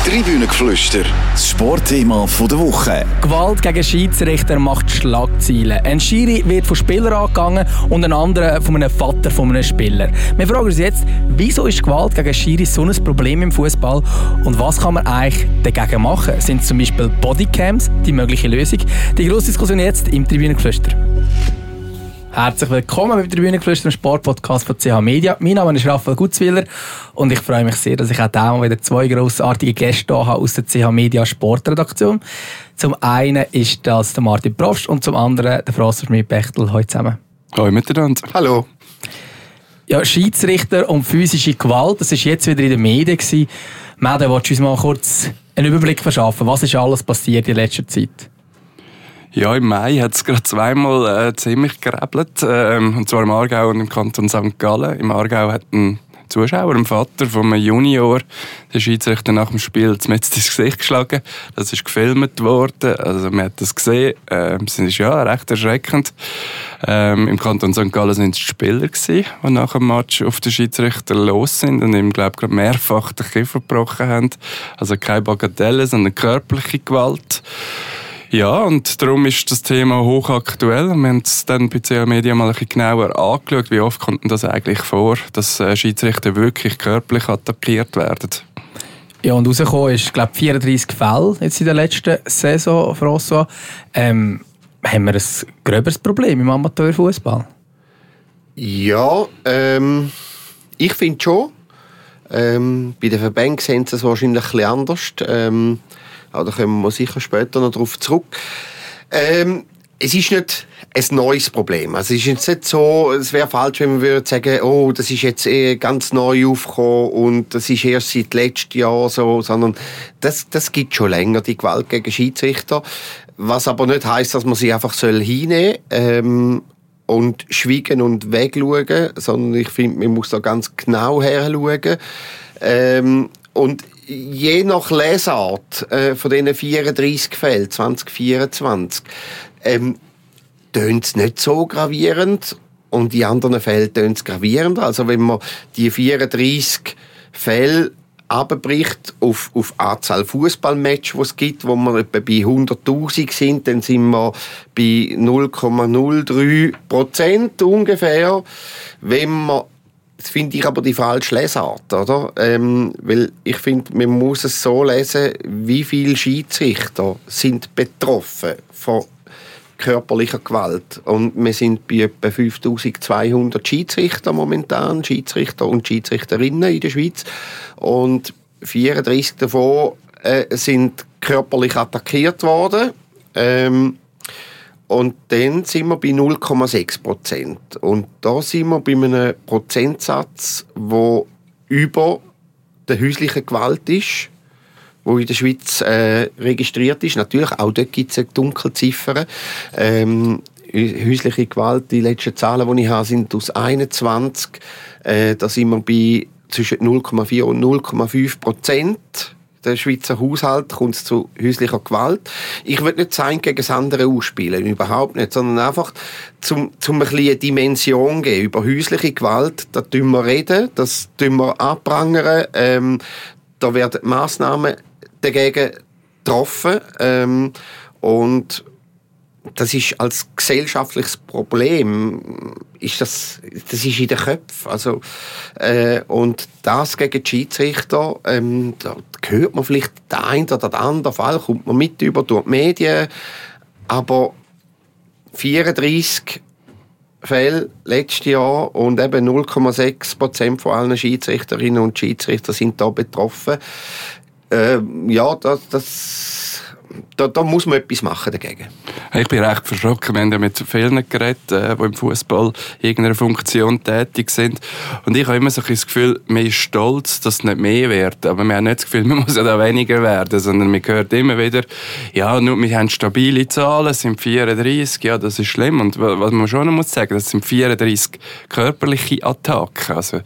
Tribünengeflüster, das Sportthema der Woche. Gewalt gegen Schiedsrichter macht Schlagzeilen. Ein Schiri wird von Spielern angegangen und ein anderer von einem Vater von einem Spieler. Wir fragen uns jetzt, wieso ist Gewalt gegen Schiri so ein Problem im Fußball und was kann man eigentlich dagegen machen? Sind zum Beispiel Bodycams die mögliche Lösung? Die grosse Diskussion jetzt im Tribünengeflüster. Herzlich willkommen beim Tribünengeflüster, dem Sportpodcast von CH Media. Mein Name ist Raphael Gutzwiller und ich freue mich sehr, dass ich auch diesmal wieder zwei grossartige Gäste hier habe aus der CH Media Sportredaktion. Zum einen ist das der Martin Probst und zum anderen der Franz Schmidt-Bechtel. Hallo zusammen. Hallo miteinander. Hallo. Ja, Schiedsrichter und physische Gewalt, das war jetzt wieder in den Medien. Mädel, willst du uns mal kurz einen Überblick verschaffen? Was ist alles passiert in letzter Zeit? Ja, im Mai hat es gerade zweimal ziemlich gerebelt. Und zwar im Aargau und im Kanton St. Gallen. Im Aargau hat ein Zuschauer, ein Vater von einem Junior, den Schiedsrichter nach dem Spiel mitten ins Gesicht geschlagen. Das ist gefilmt worden. Also man hat das gesehen. Es ist ja recht erschreckend. Im Kanton St. Gallen waren es die Spieler, die nach dem Match auf den Schiedsrichter los sind und ihm, glaube ich, mehrfach den Kiefer gebrochen haben. Also keine Bagatelle, sondern körperliche Gewalt. Ja, und darum ist das Thema hochaktuell. Wir haben es dann bei CH Media mal ein bisschen genauer angeschaut, wie oft kommt denn das eigentlich vor, dass Schiedsrichter wirklich körperlich attackiert werden. Ja, und rausgekommen ist, glaube ich, 34 Fälle jetzt in der letzten Saison, François. Haben wir ein gröberes Problem im Amateurfußball? Ja, ich finde schon. Bei den Verbänden sehen sie es wahrscheinlich ein bisschen anders. Aber da kommen wir sicher später noch darauf zurück. Es ist nicht ein neues Problem. Also es ist jetzt nicht so, es wäre falsch, wenn man würde sagen, oh, das ist jetzt ganz neu aufgekommen und das ist erst seit letztem Jahr so, sondern das gibt schon länger, die Gewalt gegen Schiedsrichter. Was aber nicht heisst, dass man sie einfach hinnehmen und schweigen und wegschauen, sondern ich finde, man muss da ganz genau herschauen. Und je nach Lesart von diesen 34 Fällen 2024 tönt es nicht so gravierend und in anderen Fällen tönt es gravierender. Also wenn man die 34 Fälle abbricht auf Anzahl Fußballmatches, die es gibt, wo wir etwa bei 100'000 sind, dann sind wir bei 0,03% ungefähr. Wenn man Das finde ich aber die falsche Lesart, oder? Weil ich finde, man muss es so lesen, wie viele Schiedsrichter sind betroffen von körperlicher Gewalt. Und wir sind bei etwa 5200 Schiedsrichter momentan, Schiedsrichter und Schiedsrichterinnen in der Schweiz. Und 34 davon sind körperlich attackiert worden. Und dann sind wir bei 0,6%. Und da sind wir bei einem Prozentsatz, der über der häuslichen Gewalt ist, die in der Schweiz registriert ist. Natürlich, auch dort gibt es eine Dunkelziffer. Häusliche Gewalt, die letzten Zahlen, die ich habe, sind aus 21. Da sind wir bei zwischen 0,4 und 0,5%. Der Schweizer Haushalt kommt zu häuslicher Gewalt. Ich will nicht sagen, gegen das andere ausspielen, überhaupt nicht, sondern einfach zum ein bisschen eine Dimension geben. Über häusliche Gewalt, da tun wir reden, das tun wir anprangern, da werden Massnahmen dagegen getroffen, und das ist als gesellschaftliches Problem, das ist in den Köpfen. Also, und das gegen die Schiedsrichter, da hört man vielleicht den einen oder den anderen Fall, kommt man mit über durch die Medien, aber 34 Fälle letztes Jahr und eben 0,6% von allen Schiedsrichterinnen und Schiedsrichter sind da betroffen. Ja, da muss man etwas machen dagegen. Ich bin recht verschrocken. Wir haben ja mit vielen geredet, die im Fußball in irgendeiner Funktion tätig sind. Und ich habe immer so ein das Gefühl, man ist stolz, dass es nicht mehr wird. Aber wir haben nicht das Gefühl, man muss ja da weniger werden. Sondern man hört immer wieder, ja, nur, wir haben stabile Zahlen, es sind 34, ja, das ist schlimm. Und was man schon noch muss sagen, das sind 34 körperliche Attacken. Also,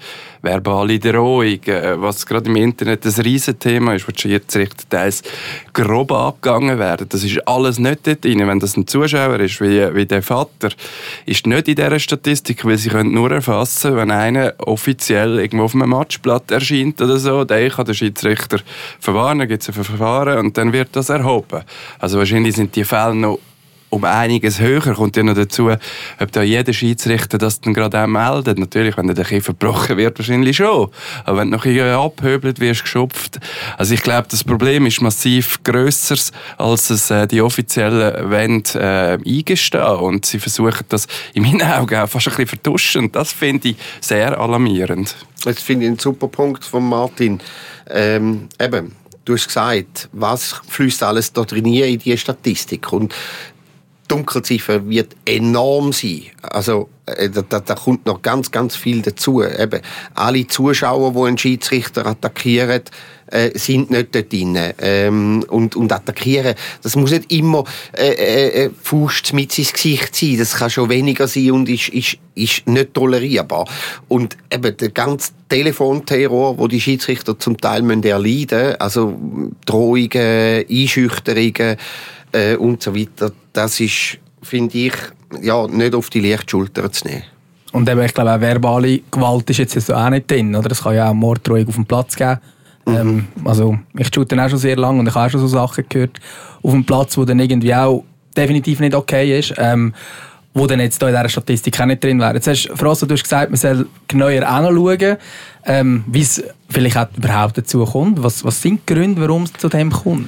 verbale Drohung, was gerade im Internet ein Riesenthema ist, wo die Schiedsrichter teils grob angegangen werden. Das ist alles nicht dort drin. Wenn das ein Zuschauer ist, wie der Vater, ist nicht in dieser Statistik, weil sie können nur erfassen, wenn einer offiziell irgendwo auf einem Matchblatt erscheint oder so, dann kann der Schiedsrichter verwarnen, gibt es ein Verfahren und dann wird das erhoben. Also wahrscheinlich sind die Fälle noch um einiges höher. Kommt ja noch dazu, ob da jeder Schiedsrichter das dann gerade auch meldet. Natürlich, wenn der Kiefer verbrochen wird, wahrscheinlich schon. Aber wenn du noch irgendwie abhöbelt wirst, geschupft. Also ich glaube, das Problem ist massiv grösser, als es die Offiziellen wollen, eingestehen. Und sie versuchen das in meinen Augen auch fast ein bisschen vertuschen. Das finde ich sehr alarmierend. Das finde ich einen super Punkt von Martin. Eben, du hast gesagt, was fließt alles da drin in diese Statistik? Und die Dunkelziffer wird enorm sein. Also, da kommt noch ganz, ganz viel dazu. Eben, alle Zuschauer, die einen Schiedsrichter attackieren, sind nicht dort drin. Und attackieren, das muss nicht immer Faust mit ins Gesicht sein. Das kann schon weniger sein und ist nicht tolerierbar. Und eben der ganze Telefonterror, wo die Schiedsrichter zum Teil erleiden müssen, also Drohungen, Einschüchterungen und so weiter, das ist, finde ich, ja, nicht auf die leichte Schulter zu nehmen. Und eben, ich glaube, auch verbale Gewalt ist jetzt auch nicht drin, oder? Es kann ja auch Morddrohung auf dem Platz geben. Also, ich shoote auch schon sehr lange und ich habe auch schon so Sachen gehört auf dem Platz, wo dann irgendwie auch definitiv nicht okay ist, wo dann jetzt hier in dieser Statistik auch nicht drin wäre. Jetzt hast du gesagt, man soll genauer anschauen, wie es vielleicht auch überhaupt dazu kommt. Was sind die Gründe, warum es zu dem kommt?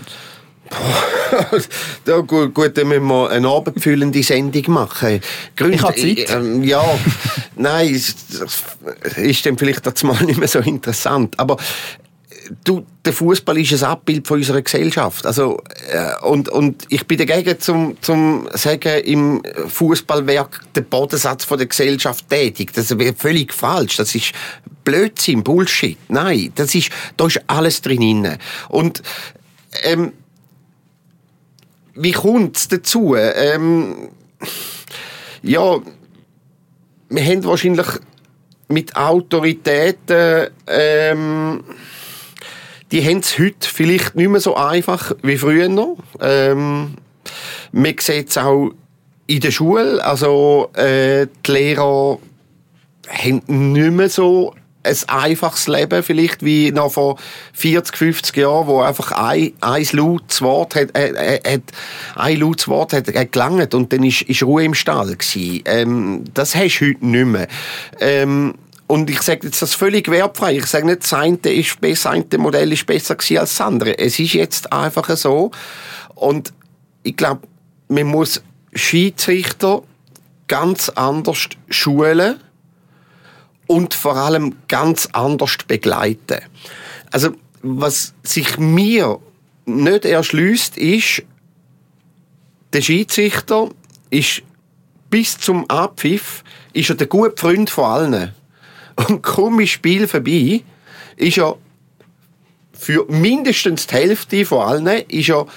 Ja, gut, dann müssen wir eine abendfüllende Sendung machen. Ich habe Zeit. Ja, nein, ist dann vielleicht das mal nicht mehr so interessant. Aber der Fußball ist ein Abbild von unserer Gesellschaft. Also, und ich bin dagegen zum sagen, im Fußball wäre der Bodensatz von der Gesellschaft tätig. Das wäre völlig falsch. Das ist Blödsinn, Bullshit. Nein, da ist alles drin. Und wie kommt es dazu? Ja, wir haben wahrscheinlich mit Autoritäten, die haben es heute vielleicht nicht mehr so einfach wie früher noch. Man sieht es auch in der Schule. Also, die Lehrer haben nicht mehr so ein einfaches Leben vielleicht wie noch vor 40, 50 Jahren, wo einfach ein lautes Wort hat gelangt und dann ist Ruhe im Stall gewesen. Das hast du heute nicht mehr. Und ich sage jetzt das völlig wertfrei. Ich sage nicht, das eine Modell ist besser gewesen als das andere. Es ist jetzt einfach so. Und ich glaube, man muss Schiedsrichter ganz anders schulen und vor allem ganz anders begleiten. Also, was sich mir nicht erschliesst, ist, der Schiedsrichter ist bis zum Abpfiff ist er der gute Freund von allen. Und kaum ist das Spiel vorbei, ist er für mindestens die Hälfte von allen ist er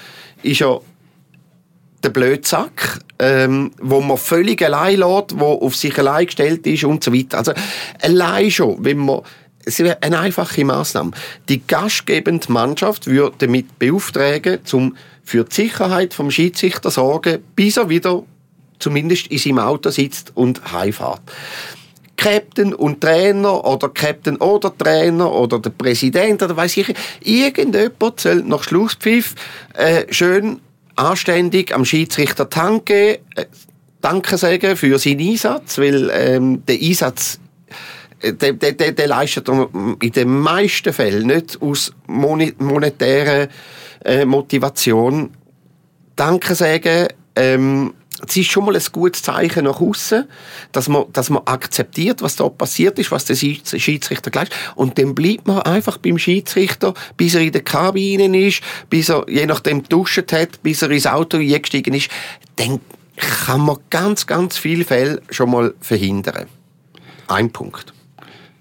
der Blödsack, wo man völlig allein lässt, wo auf sich allein gestellt ist und so weiter. Also allein schon, es wäre eine einfache Massnahme. Die gastgebende Mannschaft würde damit beauftragen, um für die Sicherheit vom Schiedsrichter zu sorgen, bis er wieder zumindest in seinem Auto sitzt und heimfährt. Captain und Trainer oder Captain oder Trainer oder der Präsident oder weiss ich, irgendjemand soll nach Schlusspfiff schön anständig am Schiedsrichter Danke sagen für seinen Einsatz, weil der Einsatz der leistet er in den meisten Fällen nicht aus monetärer Motivation. Danke sagen, es ist schon mal ein gutes Zeichen nach außen, dass man akzeptiert, was da passiert ist, was der Schiedsrichter gleich. Und dann bleibt man einfach beim Schiedsrichter, bis er in der Kabine ist, bis er, je nachdem, geduscht hat, bis er ins Auto eingestiegen ist. Dann kann man ganz, ganz viele Fälle schon mal verhindern. Ein Punkt.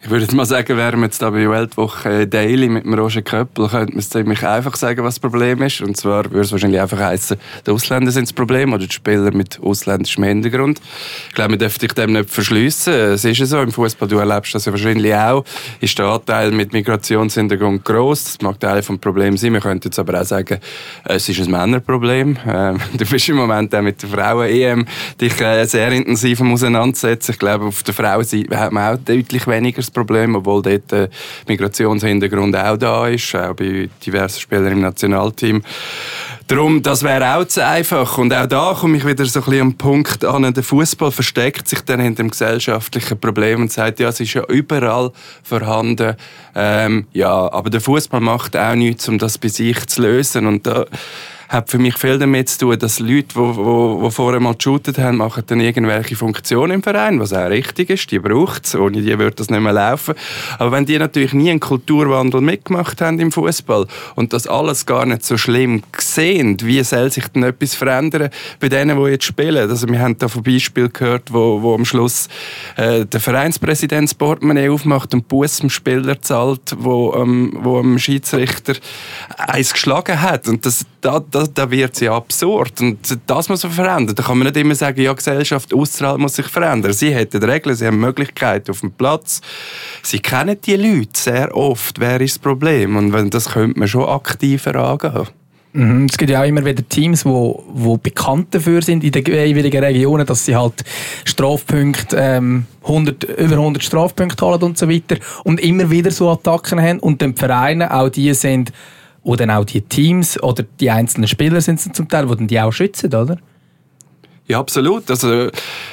Ich würde jetzt mal sagen, wären wir jetzt da bei Weltwoche Daily mit dem Roger Köppel, könnte man es ziemlich einfach sagen, was das Problem ist. Und zwar würde es wahrscheinlich einfach heissen, die Ausländer sind das Problem oder die Spieler mit ausländischem Hintergrund. Ich glaube, man dürfte dich dem nicht verschliessen. Es ist ja so, im Fußball, du erlebst das ja wahrscheinlich auch, ist der Anteil mit Migrationshintergrund gross. Das mag Teil des Problems sein. Man könnte jetzt aber auch sagen, es ist ein Männerproblem. Du bist im Moment auch mit der Frauen-EM dich sehr intensiv auseinandersetzen. Ich glaube, auf der Frauenseite hat man auch deutlich weniger das Problem, obwohl dort der Migrationshintergrund auch da ist, auch bei diversen Spielern im Nationalteam. Darum, das wäre auch zu einfach. Und auch da komme ich wieder so ein bisschen am Punkt an. Der Fußball versteckt sich dann hinter dem gesellschaftlichen Problem und sagt, ja, es ist ja überall vorhanden. Ja, aber der Fußball macht auch nichts, um das bei sich zu lösen. Und da hat für mich viel damit zu tun, dass Leute, die vorher mal geshootet haben, machen dann irgendwelche Funktionen im Verein, was auch richtig ist, die braucht es, ohne die würde das nicht mehr laufen. Aber wenn die natürlich nie einen Kulturwandel mitgemacht haben im Fußball und das alles gar nicht so schlimm sehen, wie soll sich denn etwas verändern bei denen, die jetzt spielen? Also wir haben da von Beispielen gehört, wo am Schluss der Vereinspräsident das Portemonnaie aufmacht und Buß dem Spieler zahlt, wo am Schiedsrichter eins geschlagen hat. Und da wird es ja absurd. Und das muss man verändern. Da kann man nicht immer sagen, ja, die Gesellschaft außerhalb muss sich verändern. Sie hätten Regeln, sie haben Möglichkeiten auf dem Platz. Sie kennen die Leute sehr oft. Wer ist das Problem? Und das könnte man schon aktiver angehen. Es gibt ja auch immer wieder Teams, die bekannt dafür sind in den jeweiligen Regionen, dass sie halt Strafpunkte, über 100 Strafpunkte holen und so weiter und immer wieder so Attacken haben und dann die Vereine, auch die sind, oder auch die Teams oder die einzelnen Spieler sind es zum Teil, die dann die auch schützen, oder? Ja, absolut. Also,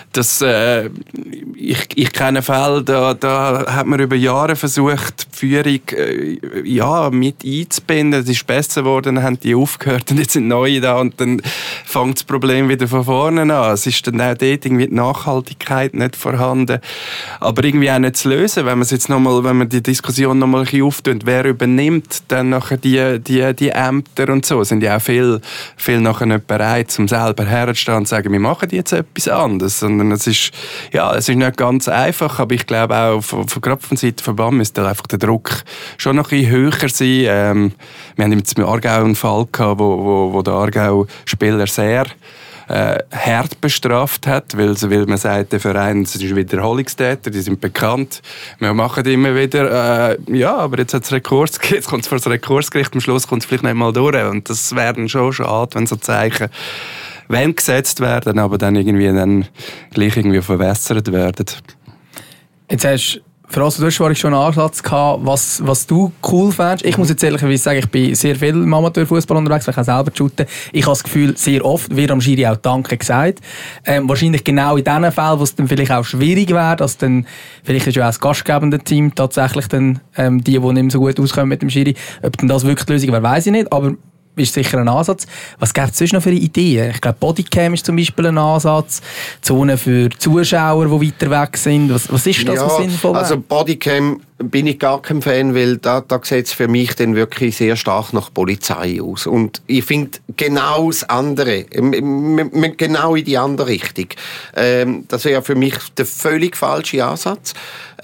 ich kenne Fälle, da hat man über Jahre versucht, die Führung mit einzubinden. Es ist besser geworden, dann haben die aufgehört und jetzt sind neue da und dann fängt das Problem wieder von vorne an. Es ist dann auch dort irgendwie die Nachhaltigkeit nicht vorhanden. Aber irgendwie auch nicht zu lösen, wenn man die Diskussion noch mal ein bisschen auftut, wer übernimmt dann nachher die Ämter und so, sind ja auch viel nachher nicht bereit, um selber herzustehen und zu sagen, wir machen jetzt etwas anderes. Sondern es ist nicht ganz einfach, aber ich glaube auch, gerade von Seiten des Verbands müsste einfach der Druck schon noch ein bisschen höher sein. Wir haben jetzt im Aargau einen Fall gehabt, wo der Aargau-Spieler sehr hart bestraft hat, weil man sagt, der Verein ist Wiederholungstäter, die sind bekannt. Wir machen immer wieder, aber jetzt hat es Rekurs gegeben, jetzt kommt es vor das Rekursgericht, am Schluss kommt es vielleicht nicht mal durch. Und das wäre dann schon schade, wenn so Zeichen gesetzt werden, aber dann gleich irgendwie verwässert werden. Jetzt hast du hast vorhin schon einen Ansatz gehabt, was du cool fändest. Ich muss jetzt ehrlicherweise sagen, ich bin sehr viel im Amateurfußball unterwegs, weil ich auch selber shoote. Ich habe das Gefühl, sehr oft wird am Schiri auch Danke gesagt. Wahrscheinlich genau in den Fällen, wo es dann vielleicht auch schwierig wäre, dass dann, vielleicht ist ja auch das gastgebende Team tatsächlich dann, die nicht mehr so gut auskommen mit dem Schiri. Ob dann das wirklich die Lösung wäre, weiss ich nicht, aber ist sicher ein Ansatz. Was gibt es sonst noch für Ideen? Ich glaube, Bodycam ist zum Beispiel ein Ansatz. Zonen für Zuschauer, die weiter weg sind. Was ist das, was sinnvoll wäre? Also Bodycam bin ich gar kein Fan, weil da sieht es für mich dann wirklich sehr stark nach Polizei aus. Und ich finde genau das andere, genau in die andere Richtung. Das wäre für mich der völlig falsche Ansatz.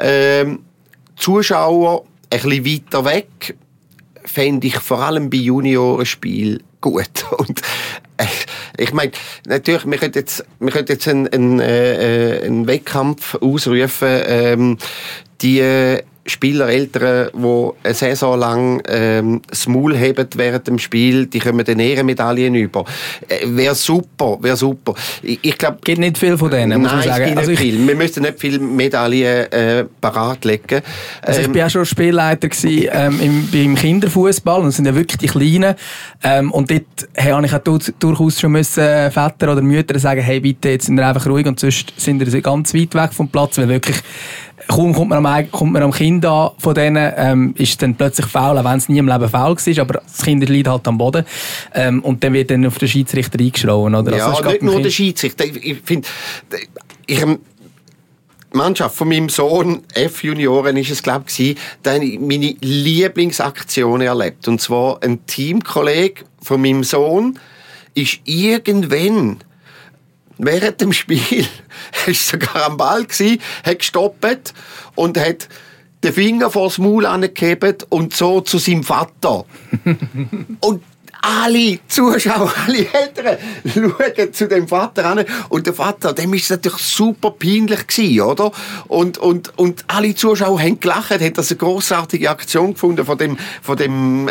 Zuschauer ein bisschen weiter weg, fände ich vor allem bei Juniorenspielen gut. Und ich meine, natürlich, wir können jetzt einen Wettkampf ausrufen, die Spieler, Eltern, die eine Saison lang das Maul heben während dem Spiel, die kommen dann Ehrenmedaillen über. Wäre super. Ich glaube, gibt nicht viel von denen, muss man sagen. Es gibt nicht viel. Wir müssen nicht viele Medaillen parat legen. Also ich war auch schon Spielleiter beim Kinderfußball, und das sind ja wirklich die Kleinen. Und dort habe ich auch durchaus schon Väter oder Mütter sagen, hey, bitte, jetzt sind wir einfach ruhig, und sonst sind wir ganz weit weg vom Platz, weil wirklich kaum kommt man am Kind an von denen, ist dann plötzlich faul, auch wenn es nie im Leben faul war, aber das Kind liegt halt am Boden. Und dann wird dann auf den Schiedsrichter eingeschrien. Oder? Ja, also nicht nur der Schiedsrichter. Ich finde, die Mannschaft von meinem Sohn, F-Junioren, ist es, glaube ich, da habe ich meine Lieblingsaktion erlebt. Und zwar ein Teamkollege von meinem Sohn ist irgendwann während dem Spiel, er war sogar am Ball, hat gestoppt und hat den Finger vors Maul angehebt und so zu seinem Vater. Und alle Zuschauer, alle Eltern schauen zu dem Vater an. Und der Vater, dem ist es natürlich super peinlich gewesen, oder? Und alle Zuschauer haben gelacht, haben das eine grossartige Aktion gefunden von dem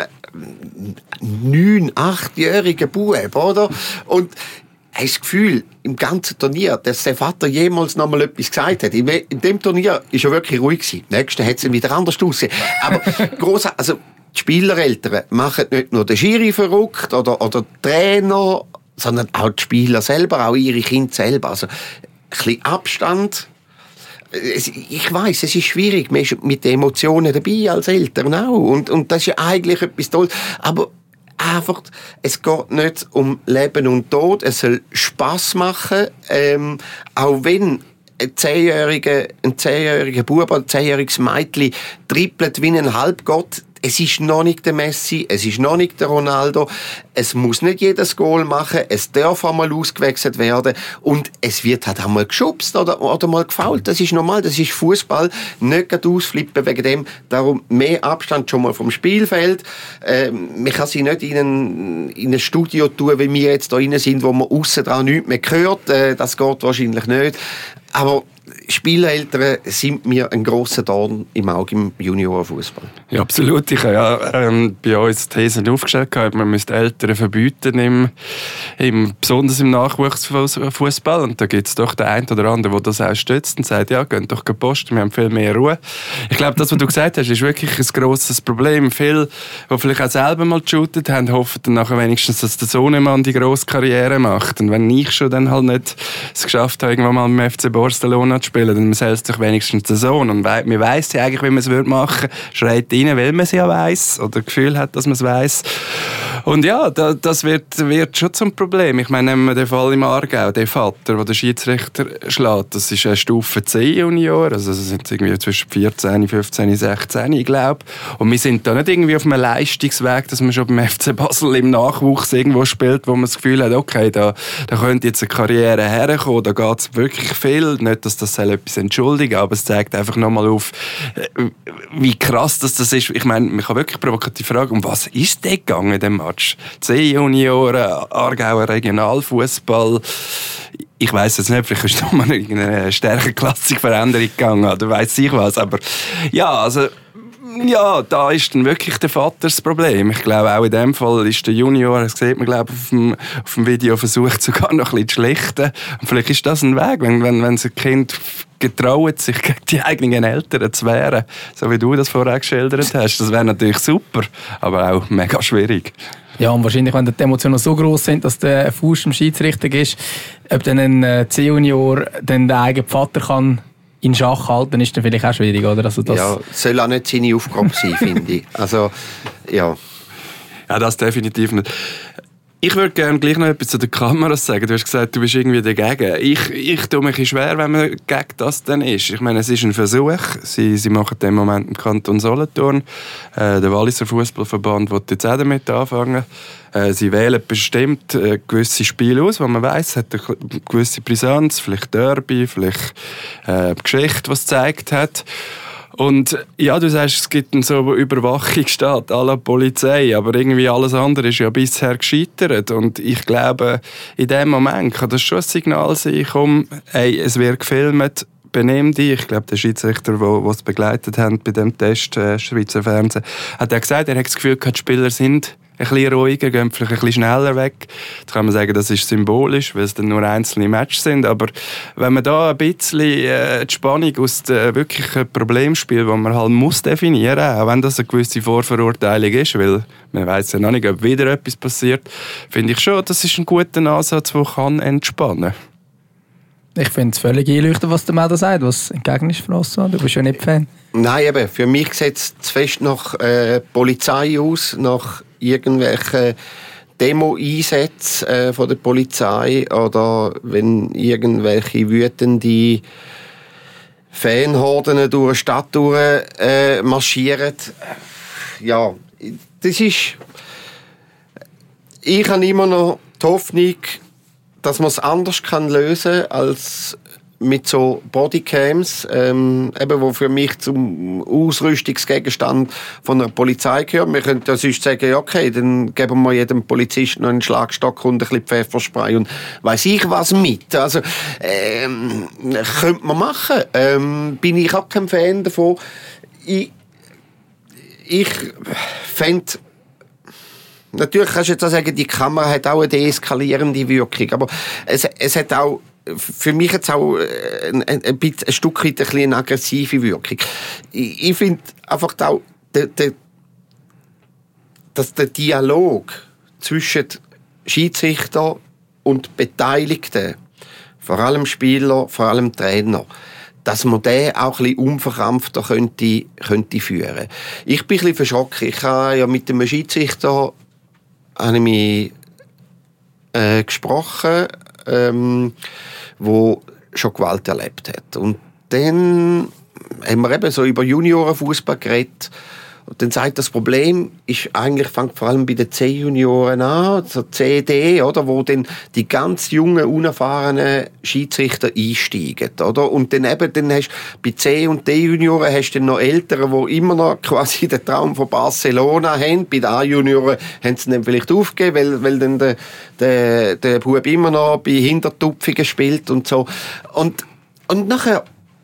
9-, 8-jährigen Bub, oder? Und hast das Gefühl, im ganzen Turnier, dass der Vater jemals noch mal etwas gesagt hat. In dem Turnier ist er wirklich ruhig gewesen. Im nächsten hat es ihn wieder anders ausgesehen. Aber also die Spielereltern machen nicht nur den Schiri verrückt oder die Trainer, sondern auch die Spieler selber, auch ihre Kinder selber. Also ein bisschen Abstand. Ich weiss, es ist schwierig, man ist mit den Emotionen dabei als Eltern auch. Und das ist ja eigentlich etwas Tolles. Aber einfach, es geht nicht um Leben und Tod, es soll Spass machen, auch wenn ein 10-jähriger Bub oder ein 10-jähriges Mädchen trippelt wie ein Halbgott. Es ist noch nicht der Messi, es ist noch nicht der Ronaldo. Es muss nicht jedes Goal machen, es darf einmal ausgewechselt werden und es wird halt einmal geschubst oder mal gefoult. Das ist normal, das ist Fußball. Nicht gerade ausflippen wegen dem. Darum mehr Abstand schon mal vom Spielfeld. Man kann sie nicht in ein Studio tun, wie wir jetzt da rein sind, wo man aussen dran nichts mehr hört. Das geht wahrscheinlich nicht. Aber Spieleltern sind mir ein grosser Dorn im Auge im Juniorenfußball. Ja, absolut. Ich habe ja bei uns Thesen aufgestellt, man müsste Eltern verbieten, besonders im Nachwuchsfußball. Und da gibt es doch den einen oder anderen, der das auch stützt und sagt, ja, geht doch posten, wir haben viel mehr Ruhe. Ich glaube, das, was du gesagt hast, ist wirklich ein grosses Problem. Viele, die vielleicht auch selber mal geshootet haben, hoffen dann nachher wenigstens, dass der Sohnemann die grosse Karriere macht. Und wenn ich schon dann halt nicht es geschafft habe, irgendwann mal beim FC Barcelona zu spielen, dann soll es doch wenigstens der Sohn. Und man weiss ja eigentlich, wie man es machen würde, schreit rein, weil man es ja weiss oder das Gefühl hat, dass man es weiss. Und ja, das wird schon zum Problem. Ich meine, nehmen wir den Fall im Aargau, der Vater, der den Schiedsrichter schlägt, das ist eine Stufe C-Junior, also das sind irgendwie zwischen 14, 15, 16, ich glaube. Und wir sind da nicht irgendwie auf einem Leistungsweg, dass man schon beim FC Basel im Nachwuchs irgendwo spielt, wo man das Gefühl hat, okay, da könnte jetzt eine Karriere herkommen, da geht es wirklich viel. Nicht, dass das etwas entschuldigen, aber es zeigt einfach nochmal auf, wie krass das ist. Ich meine, man kann wirklich provokativ fragen, um was ist denn gegangen in dem Match? C-Junioren, Aargauer Regionalfußball. Ich weiss jetzt nicht, vielleicht ist da mal eine Stärkenklassik-Veränderung gegangen oder weiss ich was, aber ja, also ja, da ist dann wirklich der Vater das Problem. Ich glaube, auch in dem Fall ist der Junior, das sieht man, glaube ich, auf dem Video, versucht sogar noch ein bisschen zu schlichten. Und vielleicht ist das ein Weg, wenn das Kind getraut, sich gegen die eigenen Eltern zu wehren, so wie du das vorher geschildert hast. Das wäre natürlich super, aber auch mega schwierig. Ja, und wahrscheinlich, wenn die Emotionen so gross sind, dass der Fuß im Schiedsrichter ist, ob dann ein C-Junior dann den eigenen Vater kann in Schach halten, ist dann vielleicht auch schwierig, oder? Also das ja, soll auch nicht seine Aufgabe sein, finde ich. Also, ja. Ja, das definitiv nicht. Ich würde gerne gleich noch etwas zu den Kameras sagen. Du hast gesagt, du bist irgendwie dagegen. Ich tue mich schwer, wenn man gegen das dann ist. Ich meine, es ist ein Versuch. Sie machen im Moment im Kanton Solothurn. Der Walliser Fußballverband will jetzt auch damit anfangen. Sie wählen bestimmt gewisse Spiele aus, wo man weiss, hat eine gewisse Brisanz, vielleicht Derby, vielleicht Geschichte, die es gezeigt hat. Und ja, du sagst, es gibt so eine Überwachungsstaat à la Polizei, aber irgendwie alles andere ist ja bisher gescheitert. Und ich glaube, in dem Moment kann das schon ein Signal sein, komm, hey, es wird gefilmt, benimm dich. Ich glaube, der Schiedsrichter, der es begleitet hat bei dem Test, Schweizer Fernsehen, hat ja gesagt, er hat das Gefühl gehabt, die Spieler sind ein bisschen ruhiger, gehen vielleicht ein bisschen schneller weg. Jetzt kann man sagen, das ist symbolisch, weil es dann nur einzelne Matches sind. Aber wenn man da ein bisschen die Spannung aus dem wirklichen Problemspiel, das man halt muss definieren, auch wenn das eine gewisse Vorverurteilung ist, weil man weiss ja noch nicht, ob wieder etwas passiert, finde ich schon, das ist ein guter Ansatz, der kann entspannen. Ich finde es völlig einleuchtend, was der Mäder sagt, was entgegen ist, François. Du bist ja nicht Fan. Nein, eben, für mich sieht es zu fest nach Polizei aus, nach irgendwelchen Demo-Einsätzen von der Polizei oder wenn irgendwelche wütende Fanhorden durch die Stadt marschieren. Ja, das ist... Ich habe immer noch die Hoffnung, dass man es anders lösen kann als mit so Bodycams, eben, wo für mich zum Ausrüstungsgegenstand von einer Polizei gehört. Wir können ja sonst sagen, ja, okay, dann geben wir jedem Polizisten noch einen Schlagstock und ein bisschen Pfefferspray und weiss ich was mit. Also, könnte man machen. Bin ich auch kein Fan davon. Ich fände, natürlich kannst du jetzt auch sagen, die Kamera hat auch eine deeskalierende Wirkung, aber es hat auch für mich jetzt auch ein Stück weit eine aggressive Wirkung. Ich finde einfach auch, dass der Dialog zwischen Schiedsrichter und Beteiligten, vor allem Spieler, vor allem Trainer, dass man den auch ein bisschen unverkrampfter könnte führen. Ich bin ein bisschen verschrocken. Ich habe ja mit dem Schiedsrichter gesprochen, wo schon Gewalt erlebt hat. Und dann haben wir eben so über Juniorenfußball geredet. Und dann sagt das Problem ist eigentlich, fängt vor allem bei den C-Junioren an, so CD, oder, wo dann die ganz jungen, unerfahrenen Schiedsrichter einsteigen, oder? Und dann eben, dann hast bei C- und D-Junioren hast du dann noch Ältere, die immer noch quasi den Traum von Barcelona haben. Bei den A-Junioren haben sie dann vielleicht aufgegeben, weil dann der Bub immer noch bei Hintertupfungen spielt und so. Und nachher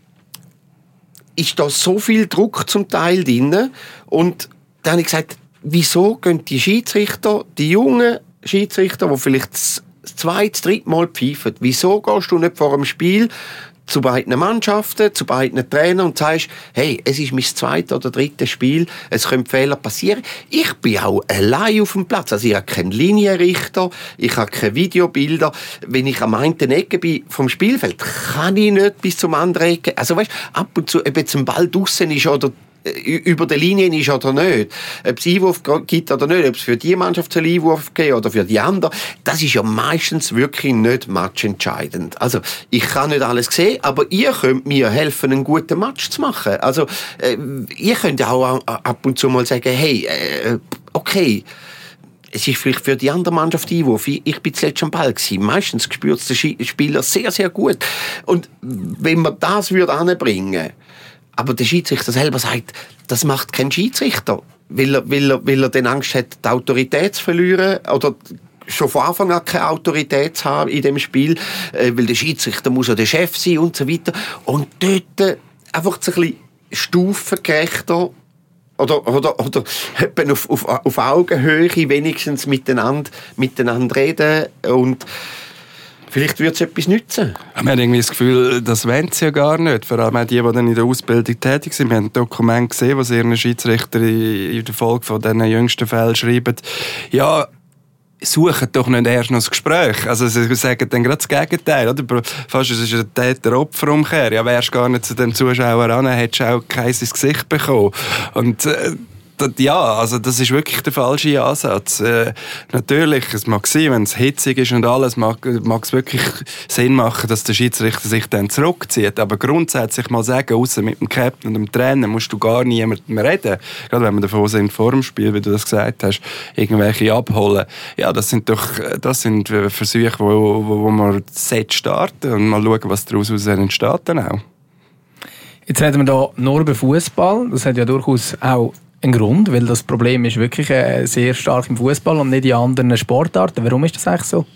ist da so viel Druck zum Teil drin. Und dann habe ich gesagt, wieso gehen die Schiedsrichter, die jungen Schiedsrichter, die vielleicht das zweite, das dritte Mal pfeifen, wieso gehst du nicht vor dem Spiel zu beiden Mannschaften, zu beiden Trainern und sagst, hey, es ist mein zweites oder drittes Spiel, es können Fehler passieren. Ich bin auch allein auf dem Platz. Also ich habe keinen Linienrichter, ich habe keine Videobilder. Wenn ich am einen Ecke bin vom Spielfeld, kann ich nicht bis zum anderen Ecke. Also weißt, ab und zu, ob jetzt ein Ball draussen ist oder über der Linie ist oder nicht, ob es Einwurf gibt oder nicht, ob es für die Mannschaft einen Einwurf gibt oder für die andere, das ist ja meistens wirklich nicht matchentscheidend. Also, ich kann nicht alles sehen, aber ihr könnt mir helfen, einen guten Match zu machen. Also, ihr könnt auch ab und zu mal sagen, hey, okay, es ist vielleicht für die andere Mannschaft Einwurf. Ich bin zuletzt am Ball gewesen. Meistens spürt es der Spieler sehr, sehr gut. Und wenn man das anbringen würde, aber der Schiedsrichter selber sagt, das macht kein Schiedsrichter, weil er dann Angst hat, die Autorität zu verlieren oder schon von Anfang an keine Autorität zu haben in dem Spiel, weil der Schiedsrichter muss ja der Chef sein und so weiter. Und dort einfach so ein bisschen stufengerechter oder auf Augenhöhe wenigstens miteinander reden und vielleicht wird es etwas nützen. Wir haben irgendwie das Gefühl, das wollen sie ja gar nicht. Vor allem auch die dann in der Ausbildung tätig sind. Wir haben ein Dokument gesehen, wo sie ihren Schiedsrichter in der Folge von diesen jüngsten Fällen schreiben, ja, suchen doch nicht erst noch das Gespräch. Also sie sagen dann gerade das Gegenteil. Oder? Fast es ist eine Täter-Opfer-Umkehr. Ja, wärst gar nicht zu dem Zuschauer ran, hättest du auch keins ins Gesicht bekommen. Und ja, also das ist wirklich der falsche Ansatz. Natürlich, es mag sein, wenn es hitzig ist und alles, mag es wirklich Sinn machen, dass der Schiedsrichter sich dann zurückzieht. Aber grundsätzlich mal sagen, ausser mit dem Captain und dem Trainer musst du gar niemandem mehr reden. Gerade wenn wir davon sind, vor dem Spiel, wie du das gesagt hast, irgendwelche abholen. Ja, das sind Versuche, wo man starten und mal schauen, was daraus entsteht dann auch. Jetzt reden wir hier nur über Fußball. Das hat ja durchaus auch ein Grund, weil das Problem ist wirklich sehr stark im Fußball und nicht in anderen Sportarten. Warum ist das eigentlich so?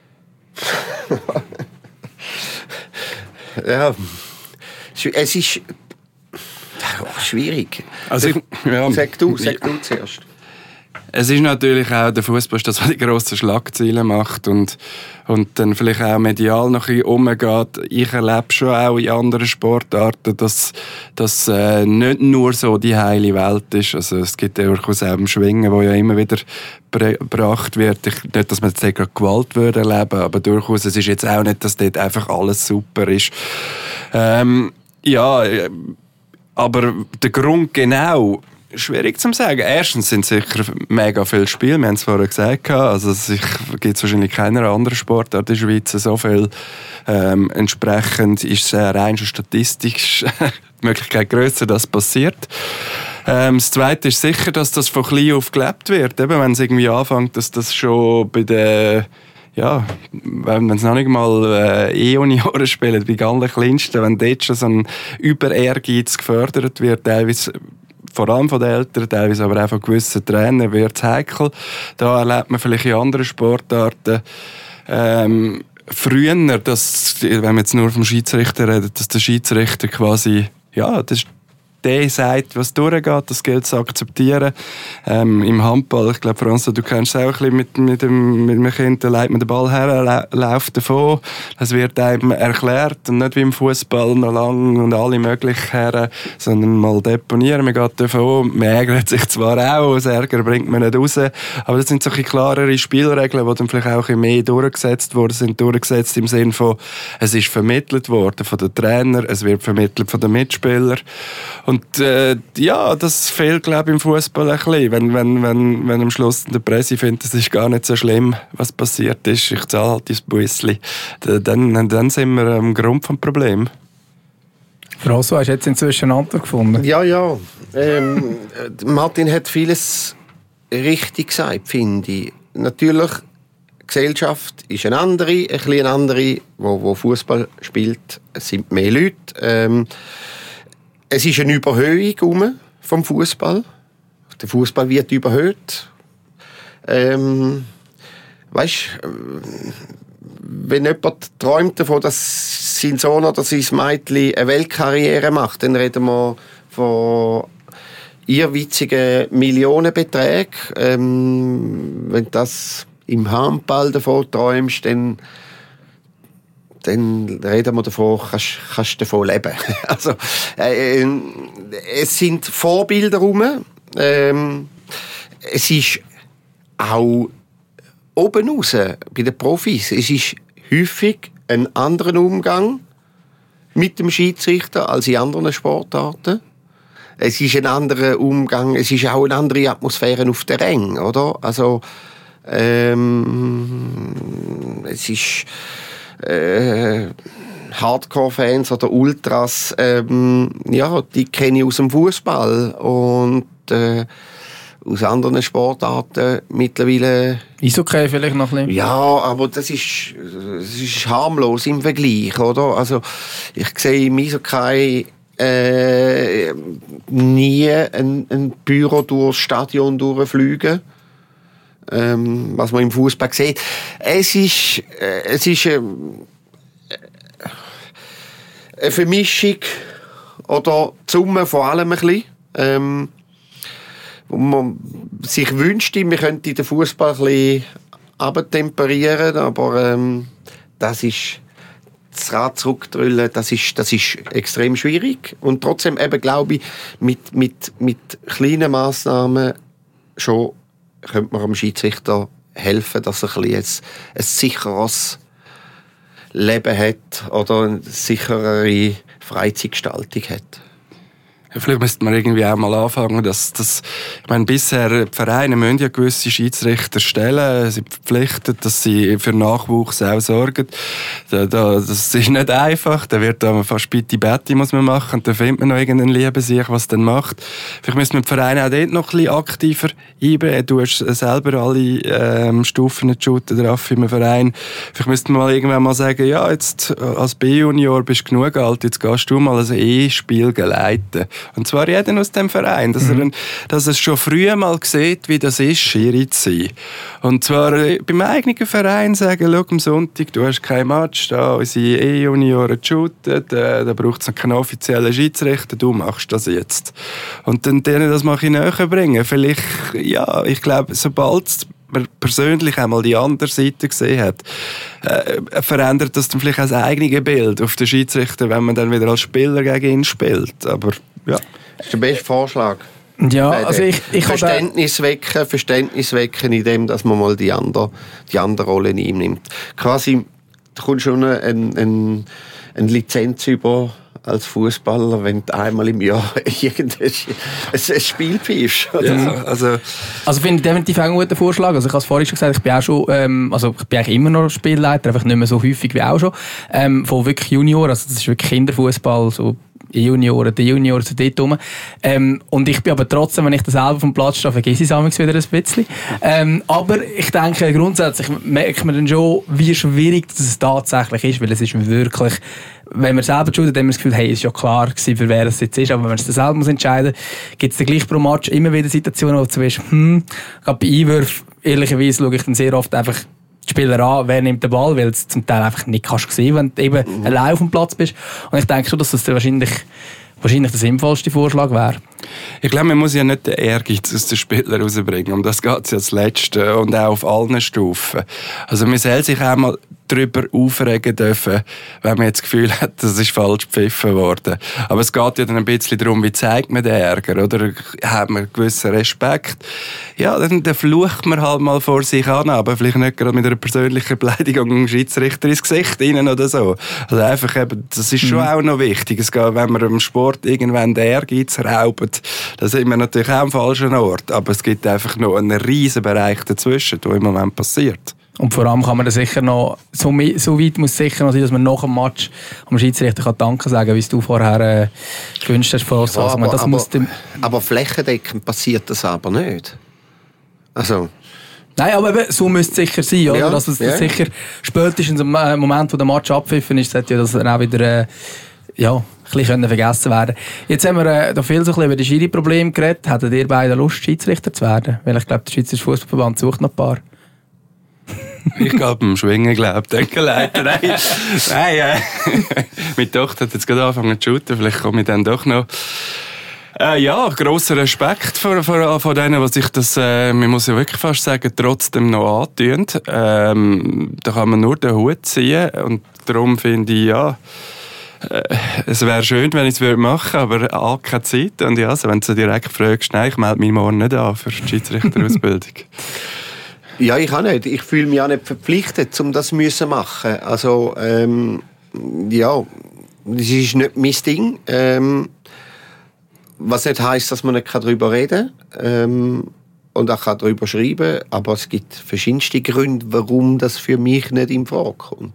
Ja, es ist schwierig. Also, sag du zuerst. Es ist natürlich auch der Fußball, das was die grossen Schlagzeilen macht und dann vielleicht auch medial noch ein bisschen umgeht. Ich erlebe schon auch in anderen Sportarten, dass nicht nur so die heile Welt ist. Also es gibt ja durchaus auch im Schwingen, wo ja immer wieder gebracht wird. Nicht, dass man jetzt gerade Gewalt würde erleben, aber durchaus, es ist jetzt auch nicht, dass dort einfach alles super ist. Ja, aber der Grund genau, schwierig zu sagen. Erstens sind sicher mega viele Spiele, wir haben es vorher gesagt, also es gibt es wahrscheinlich keiner anderen Sportart in der Schweiz so viel. Entsprechend ist es rein schon statistisch die Möglichkeit grösser, dass passiert. Das Zweite ist sicher, dass das von klein auf gelebt wird. Eben, wenn es irgendwie anfängt, dass das schon bei den ja, wenn sie noch nicht mal E-Junioren spielen, bei ganz Kleinsten, wenn dort schon so ein Über-Ehrgeiz gefördert wird, teilweise vor allem von den Eltern, teilweise aber auch von gewissen Trainern, wird es heikel. Da erlebt man vielleicht in anderen Sportarten früher, dass, wenn wir jetzt nur vom Schiedsrichter reden, dass der Schiedsrichter quasi, ja, das der sagt, was durchgeht, das gilt zu akzeptieren. Im Handball, ich glaube, Franz, du kennst es auch ein bisschen mit einem Kind, da leitet man den Ball her, läuft davon. Das wird einem erklärt und nicht wie im Fußball noch lang und alle möglich her, sondern mal deponieren, man geht davon. Man ärgert sich zwar auch, das Ärger bringt man nicht raus, aber das sind solche klarere Spielregeln, die dann vielleicht auch ein bisschen mehr durchgesetzt worden sind, durchgesetzt im Sinne von, es ist vermittelt worden von den Trainern, es wird vermittelt von den Mitspielern. Und ja, das fehlt, glaube ich, im Fußball ein bisschen. Wenn am Schluss der Presse findet, es ist gar nicht so schlimm, was passiert ist, ich zahle halt dein Büsschen, dann sind wir am Grund des Problems. François, hast du jetzt inzwischen eine Antwort gefunden? Ja. Martin hat vieles richtig gesagt, finde ich. Natürlich, die Gesellschaft ist eine andere, ein bisschen eine andere, wo Fußball spielt. Es sind mehr Leute. Es ist eine Überhöhung vom Fußball. Der Fußball wird überhöht. Weißt, wenn jemand träumt davon, dass sein Sohn oder sein Mädchen eine Weltkarriere macht, dann reden wir von irrwitzigen Millionenbeträgen. Wenn du das im Handball davon träumst, dann reden wir davon, kannst du davon leben. Also, es sind Vorbilder rum. Es ist auch oben raus, bei den Profis, es ist häufig ein anderer Umgang mit dem Schiedsrichter als in anderen Sportarten. Es ist ein anderer Umgang, es ist auch eine andere Atmosphäre auf der Ränge, oder? Also, es ist Hardcore-Fans oder Ultras, ja, die kenne ich aus dem Fußball und aus anderen Sportarten mittlerweile. Eishockey vielleicht noch ein bisschen? Ja, aber das ist harmlos im Vergleich, oder? Also ich sehe im Eishockey nie ein Büro durchs Stadion durchfliegen. Was man im Fußball sieht. Es ist eine Vermischung oder die Summe von allem ein bisschen. Wo man sich wünschte, wir könnten den Fußball ein bisschen abtemperieren, aber das ist das Rad zurückdrüllen, das ist extrem schwierig. Und trotzdem eben, glaube ich, mit kleinen Massnahmen schon könnte man dem Schiedsrichter helfen, dass er ein sicheres Leben hat oder eine sicherere Freizeitgestaltung hat. Ja, vielleicht müsste man irgendwie auch mal anfangen, dass ich meine, bisher die Vereine müssen ja gewisse Schiedsrichter stellen, sie verpflichtet, dass sie für Nachwuchs auch sorgen. Das ist nicht einfach, da wird dann fast Bitti-Betti muss man machen und dann findet man noch irgendeinen Liebesieg, was dann macht. Vielleicht müsste man die Vereine auch dort noch ein bisschen aktiver einbringen. Du hast selber alle Stufen shooten drauf im Verein. Vielleicht müsste man mal irgendwann mal sagen, ja, jetzt als B-Junior bist du genug alt, jetzt gehst du mal ein E-Spiel leiten. Und zwar jeder aus dem Verein, dass es schon früh mal sieht, wie das ist, Schiri zu sein. Und zwar beim eigenen Verein sagen, schau, am Sonntag, du hast kein Match, da unsere E-Junioren shooten, da braucht es keinen offiziellen Schiedsrichter, du machst das jetzt. Und dann denen das mal näher bringen. Vielleicht, ja, ich glaube, sobald man persönlich einmal die andere Seite gesehen hat, verändert das dann vielleicht auch das eigene Bild auf den Schiedsrichter, wenn man dann wieder als Spieler gegen ihn spielt. Aber ja. Das ist der beste Vorschlag. Ja, also ich Verständnis wecken, indem dass man mal die andere Rolle einnimmt. Quasi, du kommst schon eine Lizenz über als Fußballer, wenn du einmal im Jahr irgendein Spiel pfeifst. Ja, also finde ich definitiv auch einen guten Vorschlag. Also ich habe es vorhin schon gesagt, ich bin auch schon, ich bin eigentlich immer noch Spielleiter, einfach nicht mehr so häufig wie auch schon. Von wirklich Junior, also das ist wirklich Kinderfußball, so Junioren, die Junioren sind dort rum. Und ich bin aber trotzdem, wenn ich das selber vom Platz stehe, vergesse ich es wieder ein bisschen. Aber ich denke, grundsätzlich merkt man dann schon, wie schwierig das tatsächlich ist, weil es ist wirklich, wenn man selber schaut, dann haben wir das Gefühl, hey, ist ja klar gewesen, für wer es jetzt ist, aber wenn man es dann selber entscheiden muss, gibt es dann gleich pro Match immer wieder Situationen, wo du weißt, gerade bei Einwürfen, ehrlicherweise schaue ich dann sehr oft einfach die Spieler an, wer nimmt den Ball, weil du es zum Teil einfach nicht kannst sehen, wenn du eben allein auf dem Platz bist. Und ich denke schon, dass das wahrscheinlich der sinnvollste Vorschlag wäre. Ich glaube, man muss ja nicht den Ehrgeiz aus den Spielern rausbringen. Um das geht es ja das Letzte und auch auf allen Stufen. Also man soll sich auch mal darüber aufregen dürfen, wenn man jetzt das Gefühl hat, das ist falsch gepfiffen worden. Aber es geht ja dann ein bisschen darum, wie zeigt man den Ärger, oder hat man einen gewissen Respekt. Ja, dann flucht man halt mal vor sich an, aber vielleicht nicht gerade mit einer persönlichen Beleidigung dem Schiedsrichter ins Gesicht rein oder so. Also einfach eben, das ist schon auch noch wichtig. Es geht, wenn man im Sport irgendwann den Ehrgeiz raubt, da sind wir natürlich auch am falschen Ort, aber es gibt einfach noch einen riesen Bereich dazwischen, der im Moment passiert. Und vor allem kann man das sicher noch, so weit muss es sicher noch sein, dass man nach dem Match am Schiedsrichter kann Danke sagen, wie es du vorher gewünscht hast. Ja, aber flächendeckend passiert das aber nicht. Also... Nein, aber eben, so müsste es sicher sein, oder? Ja, dass es sicher spätestens im Moment, wo der Match abpfiffen ist, sollte ja das dann auch wieder ein bisschen vergessen werden. Jetzt haben wir da viel so über die Schiri-Probleme geredet. Hättet ihr beide Lust, Schiedsrichter zu werden? Weil ich glaube, der Schweizer Fußballverband sucht noch ein paar. Ich glaube, beim Schwingen, Deckenleiter. Nein. Meine Tochter hat jetzt gerade angefangen zu shooten, vielleicht komme ich dann doch noch. Grosser Respekt vor denen, was sich das, man muss ja wirklich fast sagen, trotzdem noch antun. Da kann man nur den Hut ziehen und darum finde ich, es wäre schön, wenn ich es machen würde, aber keine Zeit. Und ja, also wenn du direkt fragst, nein, ich melde mich morgen nicht an für die Schiedsrichterausbildung. Ja, ich auch nicht. Ich fühle mich auch nicht verpflichtet, um das zu machen. Also, das ist nicht mein Ding. Was nicht heisst, dass man nicht darüber reden kann und auch darüber schreiben kann. Aber es gibt verschiedenste Gründe, warum das für mich nicht in Frage kommt.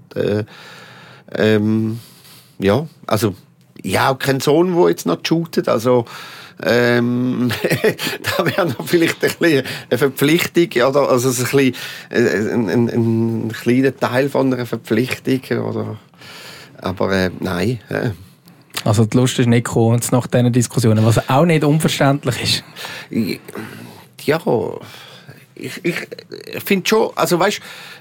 Also, ich habe auch keinen Sohn, der jetzt noch shootet. Also, da wäre noch vielleicht ein bisschen eine Verpflichtung, oder? Also ein kleiner Teil von einer Verpflichtung. Oder? Aber nein. Also die Lust ist nicht gekommen nach diesen Diskussionen, was auch nicht unverständlich ist. Ja, ich finde schon, also weißt,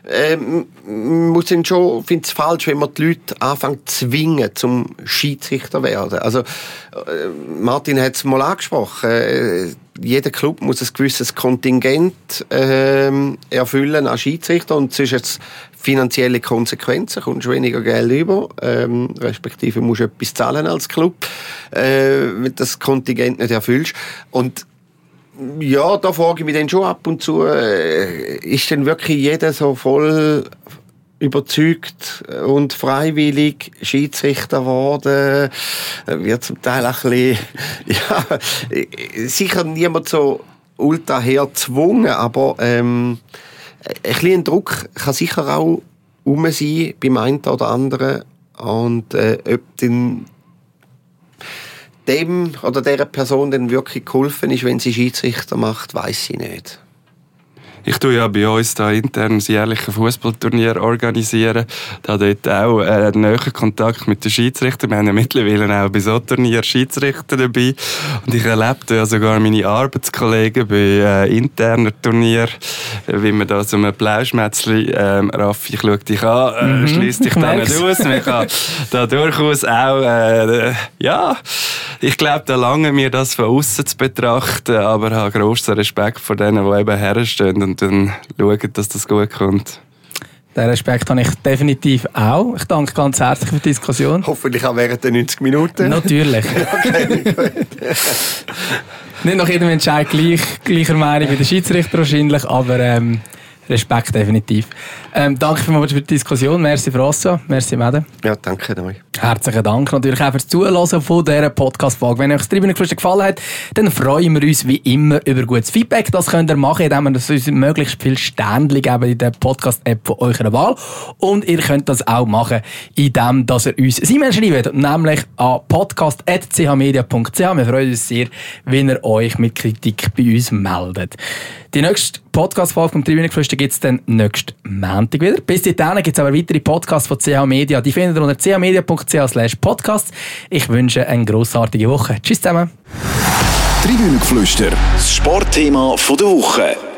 ich finde es falsch, wenn man die Leute anfangen zu zwingen, zum Schiedsrichter zu werden. Also Martin hat es mal angesprochen, jeder Club muss ein gewisses Kontingent erfüllen an Schiedsrichter und sonst jetzt finanzielle Konsequenzen, kommst du weniger Geld über, respektive musst du etwas zahlen als Club, wenn du das Kontingent nicht erfüllst. Und ja, da frage ich mich dann schon ab und zu, ist denn wirklich jeder so voll überzeugt und freiwillig Schiedsrichter geworden? Wird zum Teil auch ein bisschen, sicher niemand so ultra hergezwungen, aber ein bisschen Druck kann sicher auch sein beim einen oder anderen. Und ob dann dem oder dieser Person dann wirklich geholfen ist, wenn sie Schiedsrichter macht, weiss ich nicht. Ich tue ja bei uns da intern ein jährliches Fußballturnier organisieren. Da dort auch einen näheren Kontakt mit den Schiedsrichtern. Wir haben ja mittlerweile auch bei so Turnieren Schiedsrichter dabei. Und ich erlebe ja sogar meine Arbeitskollegen bei internen Turnieren, wie man da so ein Plauschmätzchen, Raffi, ich schaue dich an, schliess dich da nicht aus. Man kann da durchaus auch, ich glaube, da lange mir das von außen zu betrachten, aber ich habe grossen Respekt vor denen, die eben herstehen und dann schauen, dass das gut kommt. Den Respekt habe ich definitiv auch. Ich danke ganz herzlich für die Diskussion. Hoffentlich auch während der 90 Minuten. Natürlich. Okay, gut. Nicht nach jedem Entscheid gleicher Meinung wie der Schiedsrichter wahrscheinlich, aber Respekt definitiv. Danke für die Diskussion. Merci François, merci Mede. Ja, danke euch. Herzlichen Dank natürlich auch fürs Zuhören von dieser Podcast-Folge. Wenn euch das Tribünengeflüster gefallen hat, dann freuen wir uns wie immer über gutes Feedback. Das könnt ihr machen, indem ihr uns möglichst viel Sternchen geben in der Podcast-App von eurer Wahl. Und ihr könnt das auch machen, indem dass ihr uns E-Mail schreibt, nämlich an podcast@chmedia.ch. Wir freuen uns sehr, wenn ihr euch mit Kritik bei uns meldet. Die nächste Podcast-Folge vom Tribünengeflüster gibt es dann nächsten Montag wieder. Bis dahin gibt es aber weitere Podcasts von CH Media. Die findet ihr unter chmedia.ch/podcasts. Ich wünsche eine grossartige Woche. Tschüss zusammen. Tribünengeflüster, das Sportthema der Woche.